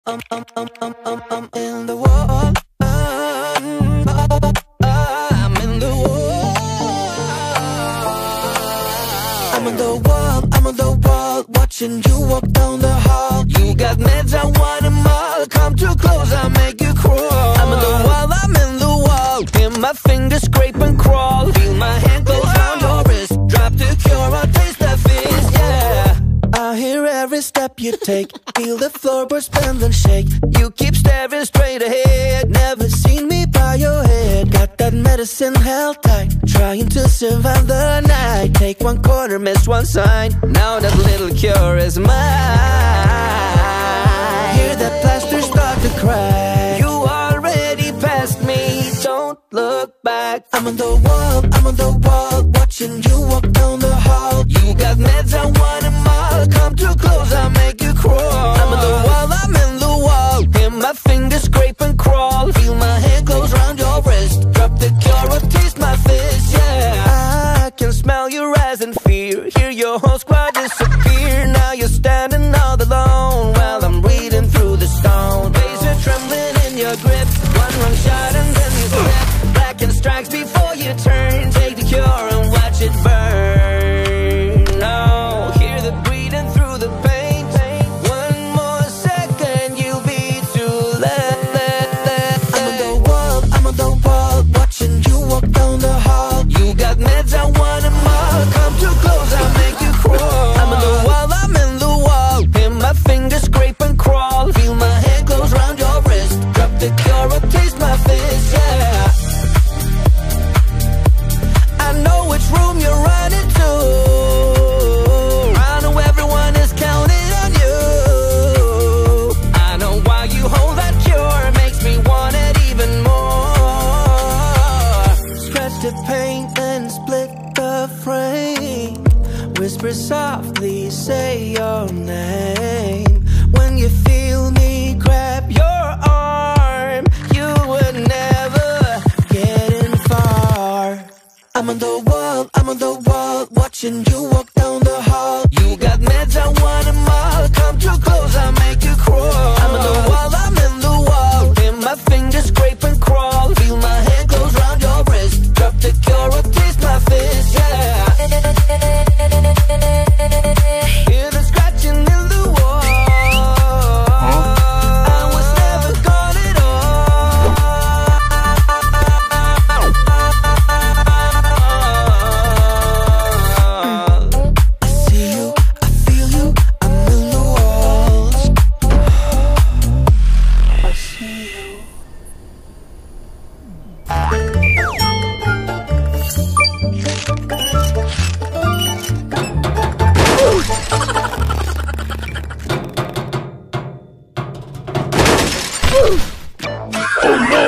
I'm in the wall. I'm in the wall. I'm on the wall, I'm on the wall, watching you walk down the hall. You got meds, I want them all. Come too close, I'll make you crawl. I'm on the wall, I'm in the wall. Hear my fingers scrape and crawl. Feel my hand close round your wrist. Drop the cure, I'll taste that fizz, yeah. I hear every step you take. Feel the floorboards bend and shake. You keep staring straight ahead. Never seen me by your head. Got that medicine held tight, trying to survive the night. Take one corner, miss one sign. Now that little cure is mine. Hear that plaster start to crack. You already passed me, don't look back. I'm on the wall, I'm on the wall, watching you walk down the hall. You got meds, I want them all. Come too close, I'll make you crawl. I'm on the wall, I'm in the wall. Hear my fingers scrape and crawl. Feel my hand close round your wrist. Drop the cure or taste my fizz, yeah. I can smell your eyes in fear. Hear your whole squad disappear. Now you're standing all alone while I'm reading through the stone. Razor trembling in your grip. One wrong shot and then you slip. Blackened strikes before you turn. Take the cure and watch it burn. No, hear the breathing through the pain. One more second, you'll be too late. I'm on the wall, I'm on the wall, watching you walk down the hall. You got meds, I want them all. Come too close, I'll make you crawl. I'm on the wall, I'm in the wall. Hear my fingers scrape and crawl. Feel my hand close round your wrist. Drop the cure or taste my fizz, yeah. I know which room you're running to. I know everyone is counting on you. I know why you hold that cure. Makes me want it even more. Scratch the paint and split the frame. Whisper softly, say your name. When you feel me grab your arm, you would never get in far. I'm on the wall, I'm on the wall, watching you walk down the hall. You got meds, I want them all. Come too close, I'll make you crawl. I'm on the wall, I'm in the wall. Hear my fingers scrape and crawl. Feel my hand close round your wrist. Drop the cure or taste my fizz, yeah. Hear the scratching in the wall. I was never gone at all. I see you, I feel you, I'm in the walls. I see you. Oh no!